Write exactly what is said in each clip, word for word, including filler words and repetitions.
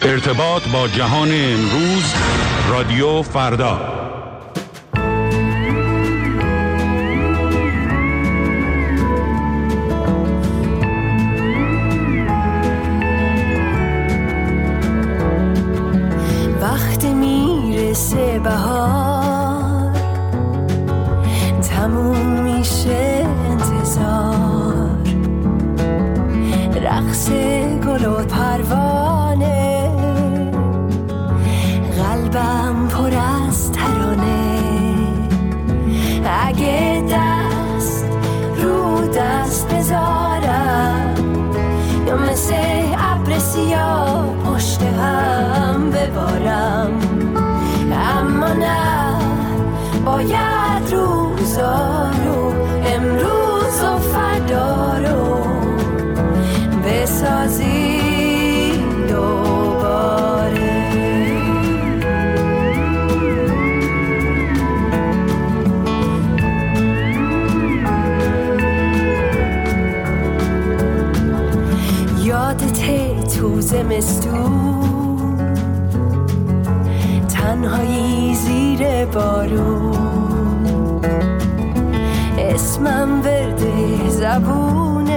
ارتباط با جهان امروز، رادیو فردا. وقتی میرسه بهار، تموم میشه انتظار، رقص گل و پروانه، قلبم پر از ترانه. اگه دست رو دست بذارم، یا مثل ابر سیاه پشت هم ببارم، اما نه، باید روزا رو، امروز و فردا رو بسازی دوباره. یادته تو زمستون، تنهایی زیر بارون، اسمم ورده زبونت،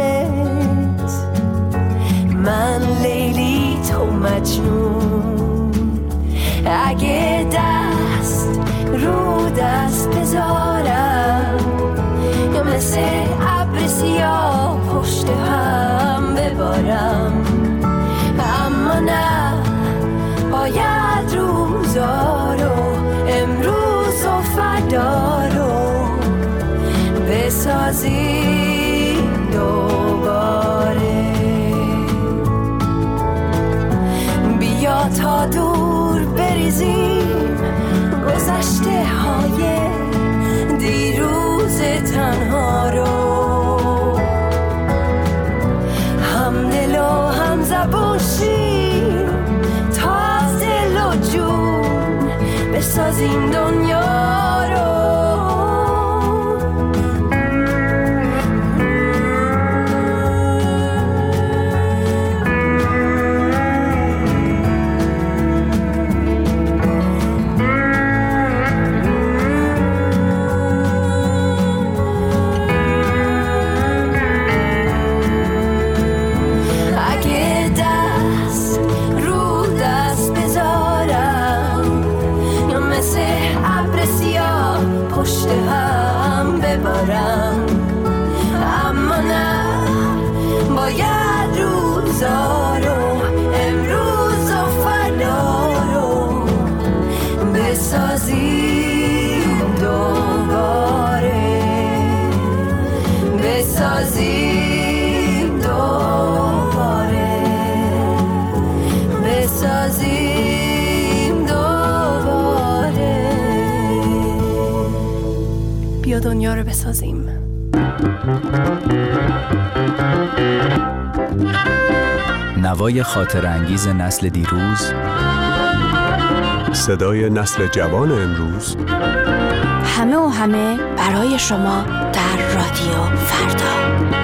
من لیلی تو مجنون. اگه دست رو دست بذارم، یا مثل ابر سیاه پشت هم ببارم، اما نه، باید روزا رو، امروز و فردا رو بسازی دوباره. بیا تا دور بریزیم گذشته های دیروز تنها رو، هم دل و هم زبون شیم تا از دل و جون بسازیم دنیا رو. پشت هم ببارم، اما نه، باید روزا رو، امروز و فردا رو بسازیم دوباره، بسازیم دوباره، بسازیم دوباره. بیا دنیا رو بسازیم. نوای خاطر انگیز نسل دیروز، صدای نسل جوان امروز، همه و همه برای شما در رادیو فردا.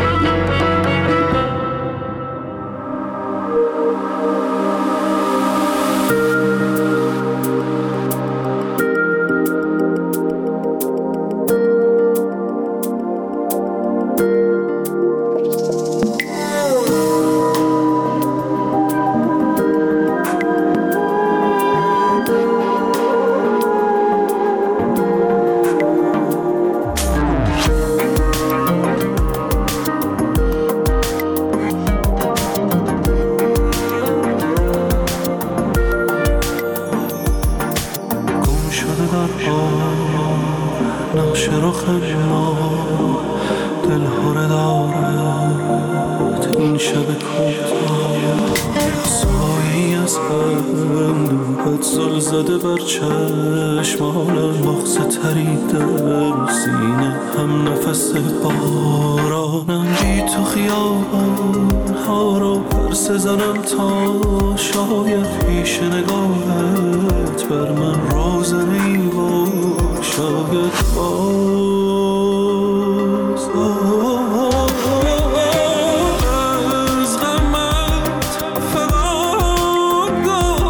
زده بر چشمانم، مغز تریده سینه هم نفس بارانم. بی تو خیابان ها رو پرس زنم تا شاید پیش نگاهت بر من روزنی و شاید باز از غمت فقط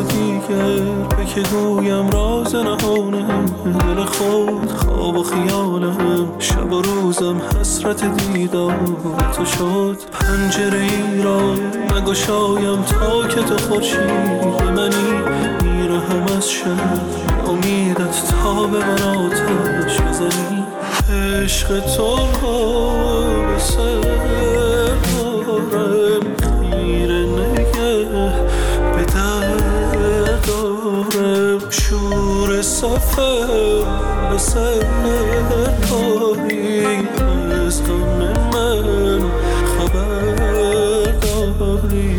دیگر به که گویم راز نهانم، دل خود خواب و خیالم، شب و روزم حسرت دیدار تو شد. پنجره ای را نگشایم تا که تو خورشید منی، میرهم از شب امیدت تا به من آتش بزنی. عشق تو به سر دارم، خیره نگه به در دارم، شور سفر به سر داری، از غم من خبر داری.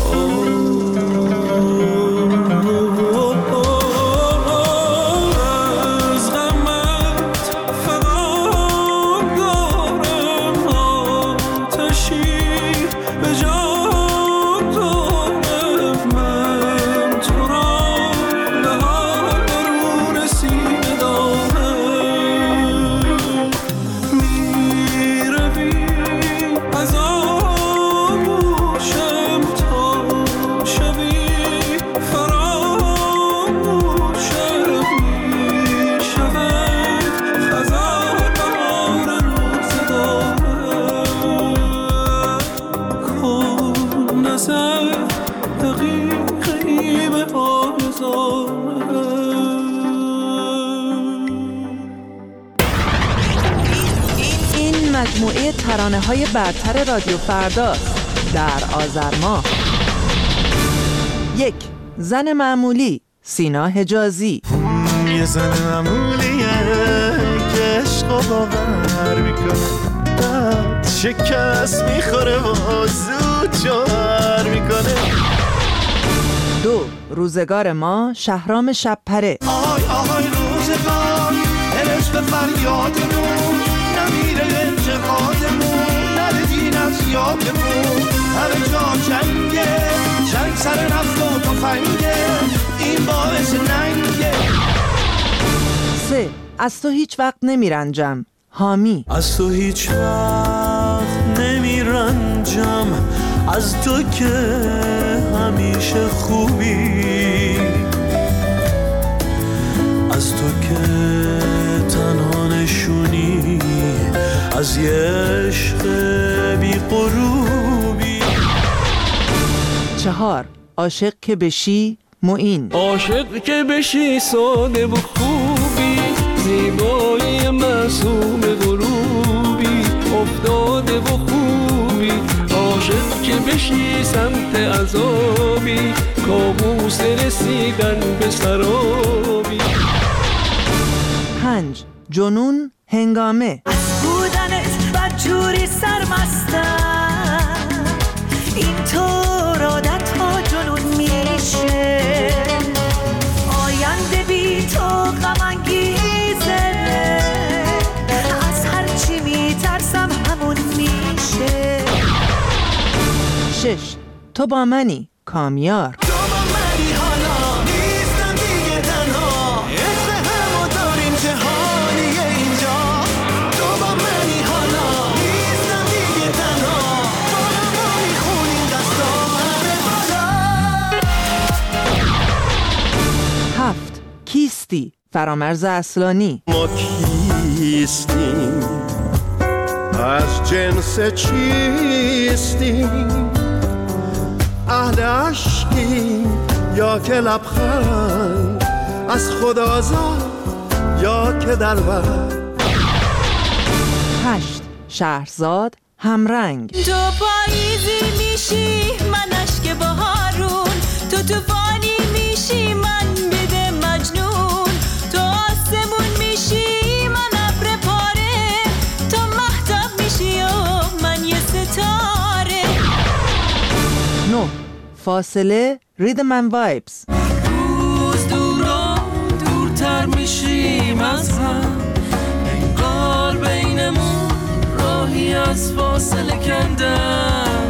مجموعه ترانه‌های برتر رادیو فردا در آذر ماه. یک، زن معمولی، سینا حجازی. یه زن معمولیه که عشق و باور میکنه، بعد شکست میخوره و زود جوهر میکنه. دو، روزگار ما، شهرام شب‌پره. آی آی روزگار دلش به فریادمون نمیره، انتقادمون ندیدین از یادمون، همه جا جنگه، جنگ سر نفت و تفنگه، این باعث ننگه. سه، از تو هیچ وقت نمیرنجم، حامی. از تو هیچ وقت نمیرنجم، از تو که همیشه خوبی، از تو که تنها نشونی از یه عشق بی غروبی. چهار، عاشق که بشی، معین. عاشق که بشی ساده و خوبی، زیبایی معصوم غروبی، افتاده و خوبی. عاشق که بشی سمت عذابی، کابوس رسیدن به سرابی. پنج، جنون هنگامه. از بودنت بدجوری سرمستم، این طور عادت ها جنون میشه، آینده بی تو غم انگیزه، از هرچی میترسم همون میشه. شش، تو با منی، کامیار. تو با منی حالا نیستم دیگه تنها، عشق همو داریم جهانیه اینجا. تو با منی حالا نیستم دیگه تنها، با هم میخونیم دستا همه بالا. هفت، کیستی، فرامرز اصلانی. ما کیستیم، از جنس چیستیم، اهل عشقیم یا که لبخند از خدا زد یا که در بر. هشت، شهرزاد همرنگ. تو پاییزی میشی من اشک بهارون، تو طوفانی میشی من بده مجنون، تو آسمون میشی من ابر پاره، تو مهتاب میشی و من یه ستاره. نه، فاصله، ریدم اند وایبز. روز دورا دورتر میشیم از هم، انگار بینمون راهی از فاصله کندم.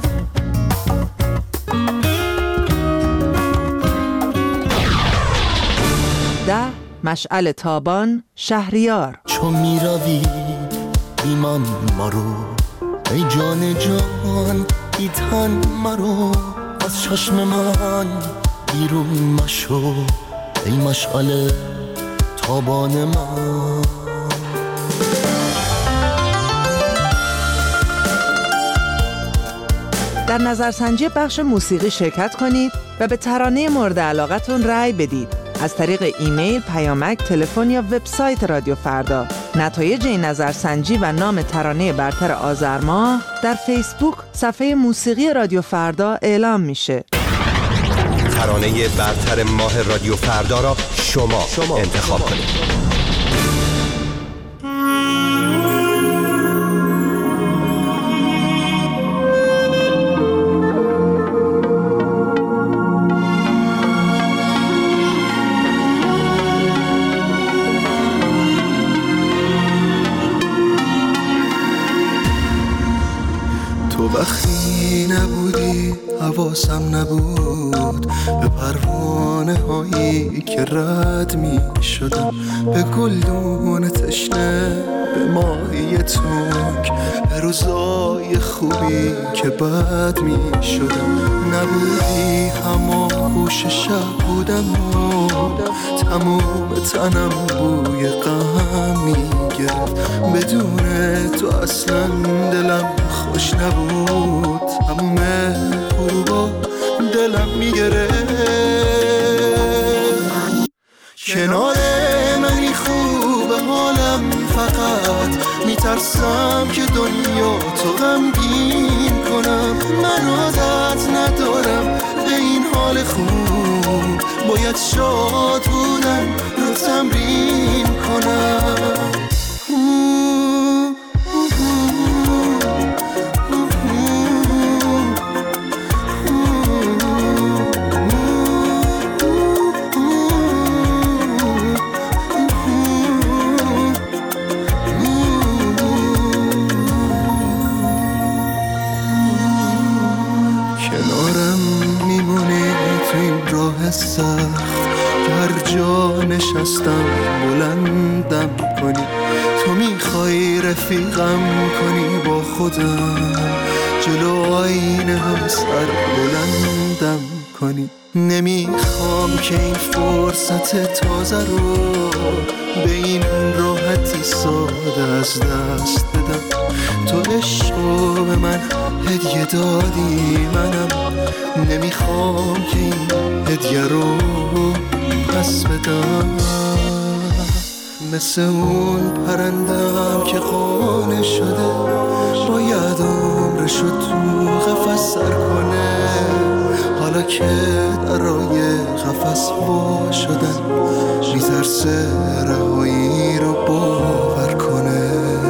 ده، مشعل تابان، شهریار. چون میروی ایمان مرو، ای جان جان ای تن مرو، از چشم من بیرون مشو ای مشعل تابان من. در نظرسنجی بخش موسیقی شرکت کنید و به ترانه مورد علاقتون رأی بدید. از طریق ایمیل، پیامک، تلفن یا وبسایت رادیو فردا. نتایج این نظرسنجی و نام ترانه برتر آذر ماه در فیسبوک صفحه موسیقی رادیو فردا اعلام میشه. ترانه برتر ماه رادیو فردا را شما, شما انتخاب کنید. وقتی نبودی حواسم نبود به پروانه هایی که رد می شدم، به گلدون تشنه، به ماهی تنگ، به روزای خوبی که بد می شدم. نبودی همان گوش شب بودم و تموم تنم بوی غم می گرفت. بدون تو اصلا دلم خوش نبود، تموم غروبا دلم میگرفت. کنار منی خوبه حالم، فقط میترسم که دنیا تو غمگین کنم. من عادت ندارم به این حال خوب، باید شاد بودن رو تمرین کنم. سخت که هر جا نشستم بلندم کنی. تو میخوای رفیقم کنی با خودم، جلو آینه هم سر بلندم کنی. نمیخوام که این فرصت تازه رو به این راحتی ساده از دست بدم. تو عشقو به من هدیه دادی، منم نمیخوام که این هدیه رو پس بدم. مثل اون پرندم که قانع شده، باید عمرشو تو قفس سر کنه. حالا که درای قفس وا شدن، میترسه رهایی رو باور کنه.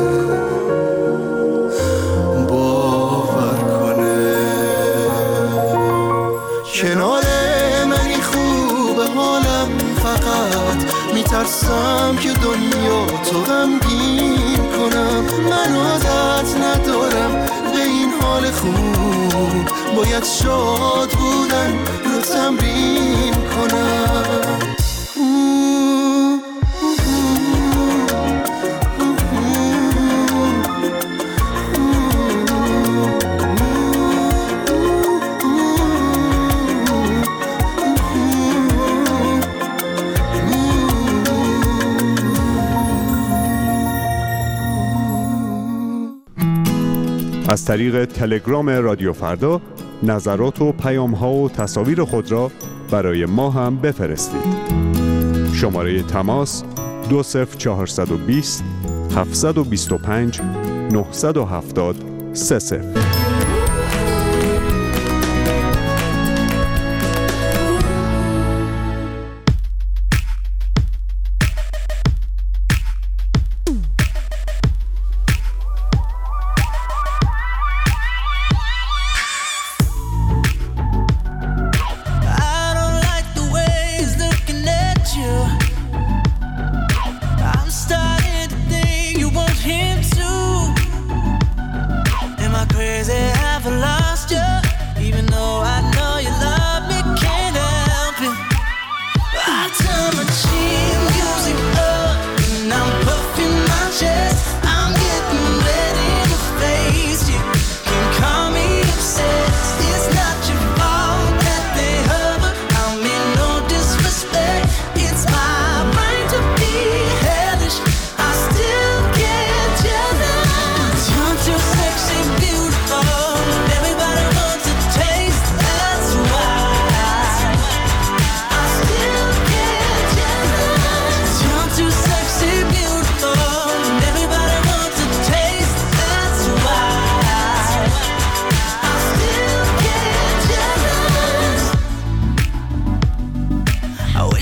باور کنه کنار منی خوبه حالم، فقط میترسم که دنیا تو غمگین کنم. من عادت ندارم به این حال خوب، باید شاد بودن رو تمرین کنم. از طریق تلگرام رادیو فردا نظرات و پیام‌ها و تصاویر خود را برای ما هم بفرستید. شماره تماس دو صفر چهارصد و بیست هفتصد و بیست و پنج نهصد و هفتاد سه صفر. Crazy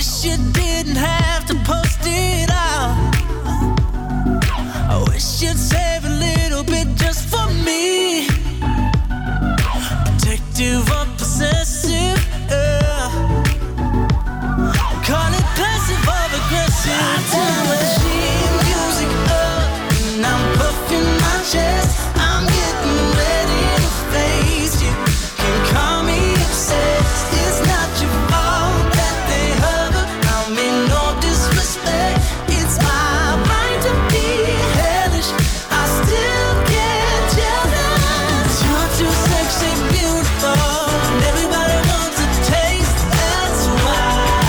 wish you didn't have to post it out. I wish you'd save a little bit just for me. Protective or possessive, yeah. Call it passive or aggressive. I turn the machine music up and I'm puffing my chest. I'm getting ready to face you. Can call me obsessed. It's not your fault that they hover. I mean no disrespect. It's my right to be hellish. I still get jealous. You're too sexy, beautiful, and everybody wants a taste. That's why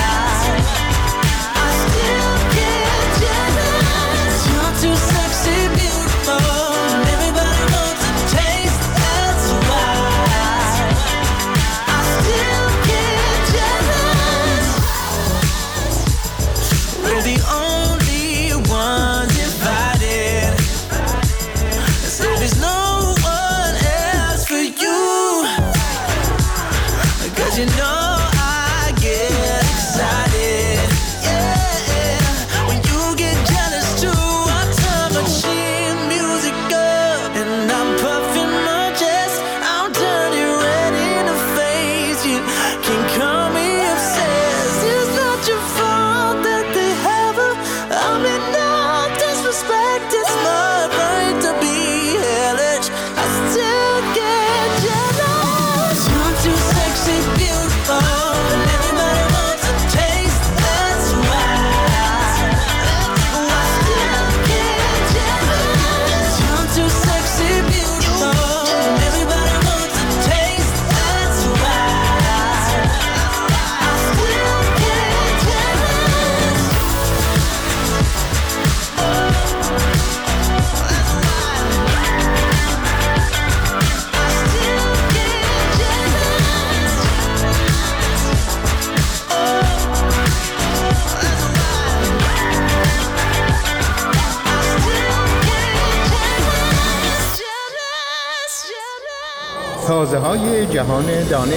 I still get jealous. You're too sexy, beautiful, and everybody wants a taste. That's why I still get jealous. We're the only ones invited, so there's no one else for you. Cause you know I get excited, yeah. When you get jealous too, I turn machine music up and I'm puffing my chest. I'm turning red in the face. You can call me obsessed. It's not your fault that they have her. I mean no disrespect. It's my right to be hellish. I still get jealous. You're too sexy, beautiful, and everybody wants a taste. That's why I still get jealous. You're too sexy, beautiful, and everybody wants a taste. That's why I still get jealous. تازه های جهان دانش.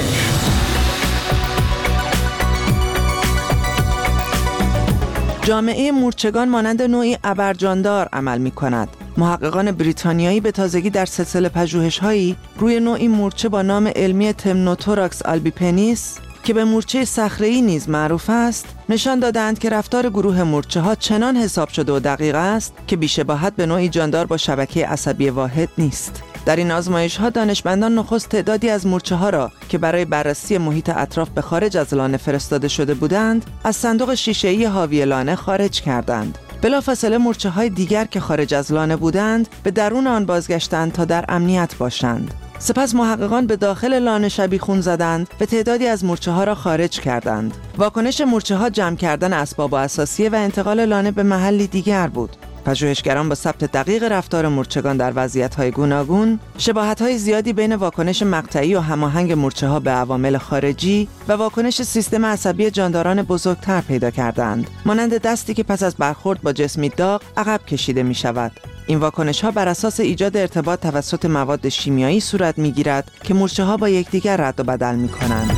جامعه مورچگان مانند نوعی ابرجاندار عمل می کند. محققان بریتانیایی به تازگی در سلسله پژوهش‌هایی روی نوعی مورچه با نام علمی تمنوتوراکس آلبیپنیس که به مورچه صخره‌ای نیز معروف است، نشان دادند که رفتار گروه مورچه‌ها چنان حساب شده و دقیق است که بی‌شباهت به نوعی جاندار با شبکه عصبی واحد نیست. در این آزمایش‌ها دانشمندان نخست تعدادی از مورچه‌ها را که برای بررسی محیط اطراف به خارج از لانه فرستاده شده بودند، از صندوق شیشه‌ای حاوی لانه خارج کردند. بلافاصله مورچه‌های دیگر که خارج از لانه بودند، به درون آن بازگشتند تا در امنیت باشند. سپس محققان به داخل لانه شبیخون زدند و تعدادی از مورچه‌ها را خارج کردند. واکنش مورچه‌ها جمع کردن اسباب و اساسیه و انتقال لانه به محلی دیگر بود. پژوهشگران با ثبت دقیق رفتار مورچگان در وضعیت‌های گوناگون، شباهت‌های زیادی بین واکنش مقطعی و هماهنگ مورچه‌ها به عوامل خارجی و واکنش سیستم عصبی جانداران بزرگتر پیدا کردند، مانند دستی که پس از برخورد با جسمی داغ عقب کشیده می‌شود. این واکنش‌ها بر اساس ایجاد ارتباط توسط مواد شیمیایی صورت می‌گیرد که مورچه‌ها با یکدیگر رد و بدل می‌کنند.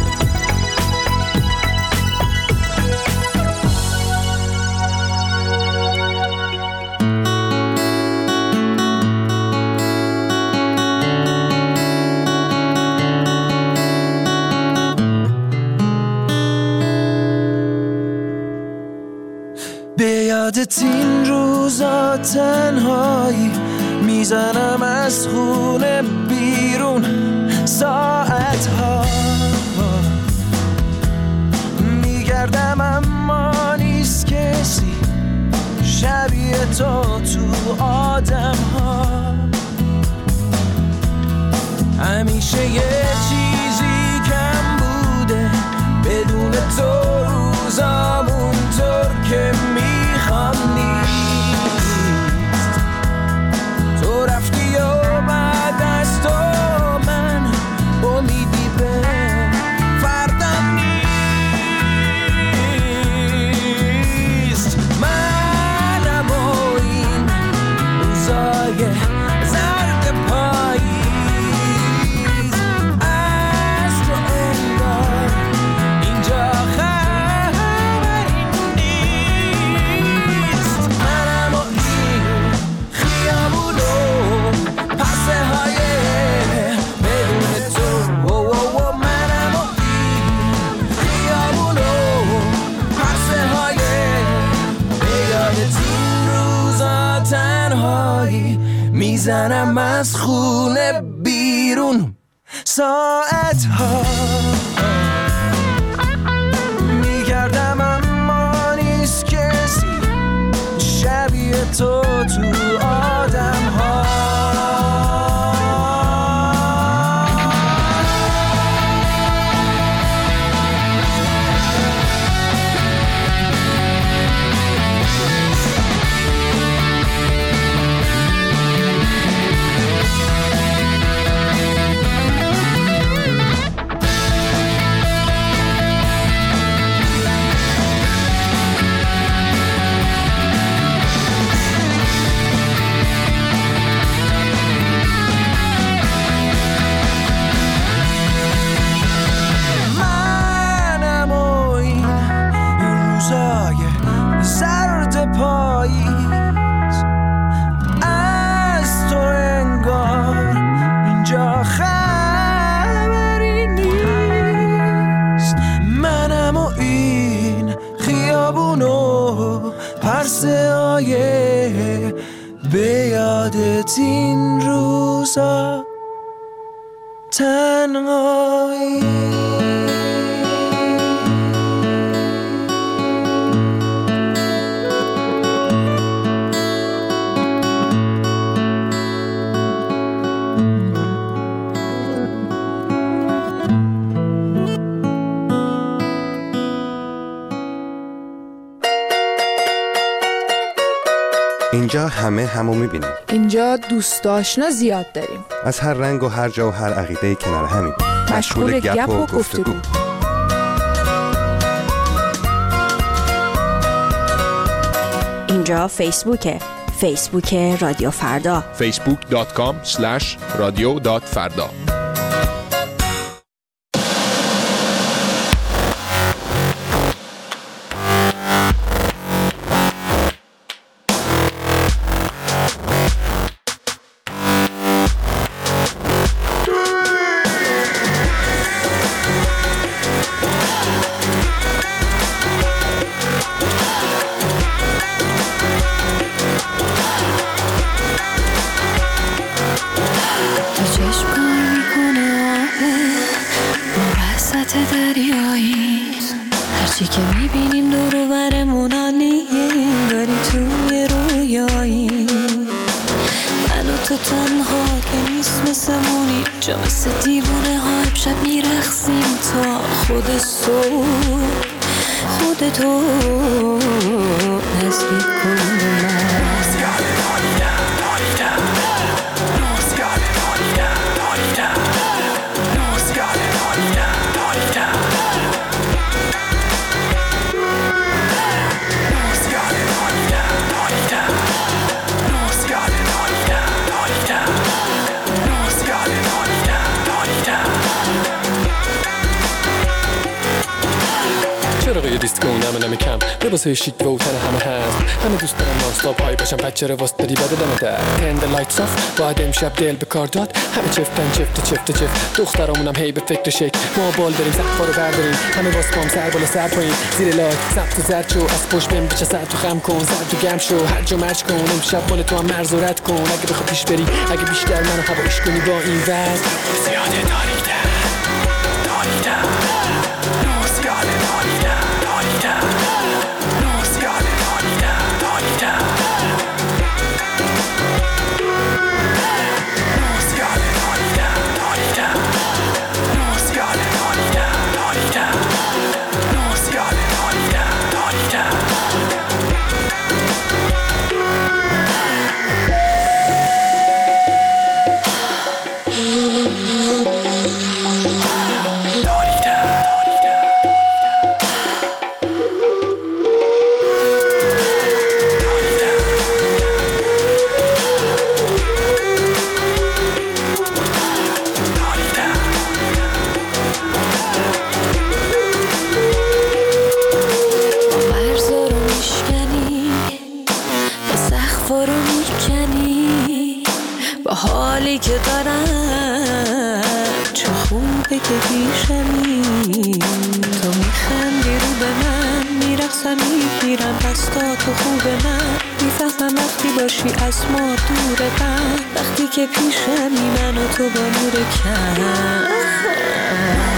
یادت این روزا تنهایی میزنم از خونه بیرون ساعتها میگردم اما نیست کسی شبیه تو تو آدم ها. همیشه یه چیزی کم بوده بدون تو روزامون طور که میخوام نیست. تو رفتی و بعد از تو من امیدی به فردم نیست. منم و این روزای زرد پاییز از تو انگار اینجا خرد میزنم از خونه بیرون ساعت ها میگردم اما نیست کسی شبیه تو تو آدم ها. به یادت این روزا تنهایی اینجا همه همو میبینیم. اینجا دوست آشنا زیاد داریم. از هر رنگ و هر جا و هر عقیده کنار همین. مشغول گپ و گفتگو. اینجا فیسبوکه. فیسبوک رادیو فردا. فیسبوک دات کام اسلش رادیو دات فردا. لباسای شیک و تن همه هست همه دوست دارن نانستاپ های باشن پس چرا واسه داری بده دمه در تند لایتس آف باید امشب دل به کار داد همه چفتن چفت چفت چفت دخترامونم هی به فکر شک ما بال داریم سقفا رو برداریم همه باز پام سر بالا سر پایین زیر لایت سبت و زرد شو از پشت بهم بچه سر تو خم کن سر تو گم شو هر جا مرج کن امشب مال تو هم مرز و رد کن اگه بخواه پیش بری اگه بیشتر منو هوایش کنی با این وزن زیاده داریدن داریدن زیاده داریدن داریدن که دارم چه خوبه که پیشمی تو میخندی رو به من میرقصم میگیرم دستا تو خوب من میفهمم وقتی باشی از ما دور غم، وقتی که پیشمی من و تو با نور کم.